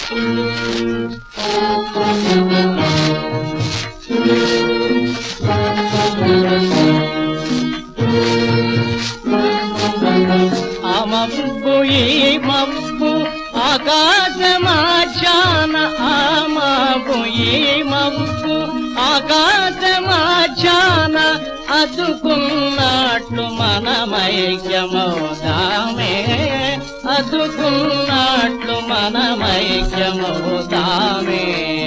మబ్బు ఈ మబ్బు ఆకాశమాచాన ఆ మబ్బు ఈ మబ్బు ఆకాశమాచాన అదుకున్నట్లు మనమైక్యమౌదామే అదుకున్నట్లు మనమైక్యమౌదామే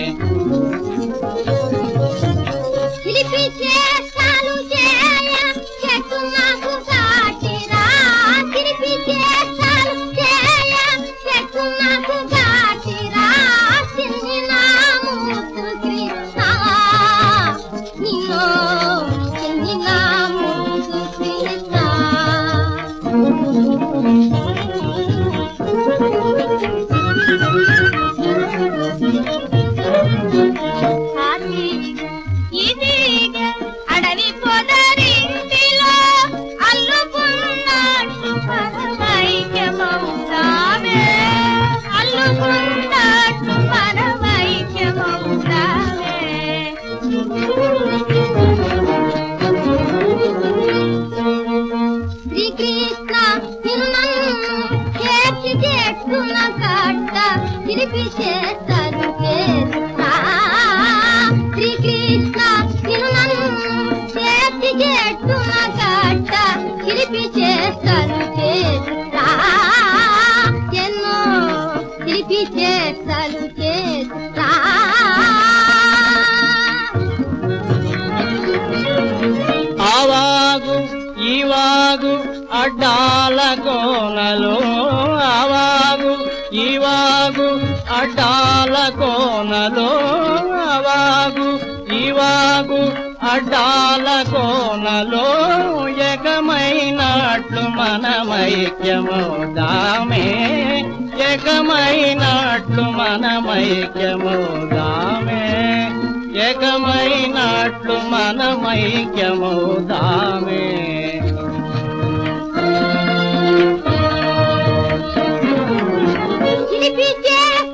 అడవి పొదరింటిలో అల్లుకున్నట్టు మనమైక్యమౌదామే అల్లుకున్నట్టు మనమైక్యమౌదామే శ్రీకృష్ణ నిన్ను చేర్చి చేస్తున్న కట్ట తిరిపి చేస్తారు శ్రీకృష్ణ నిన్ను చేర్చి చేస్తున్న కట్ట తిరిపి చేస్తారు ఎన్నో తిరిపి చేస్తారు ఆవాగు ఈవాగు అడ్డాల కోనలో ఆవాగు ఈవాగు అడ్డాల కోనలో ఆవాగు ఈవాగు అడ్డాల కోనలో ఏకమైనట్లు మనమైక్యమౌదామే ఏకమైనట్లు మనమైక్యమౌదామే ఏకమైనట్లు మనమైక్యమౌదామే చిలిపి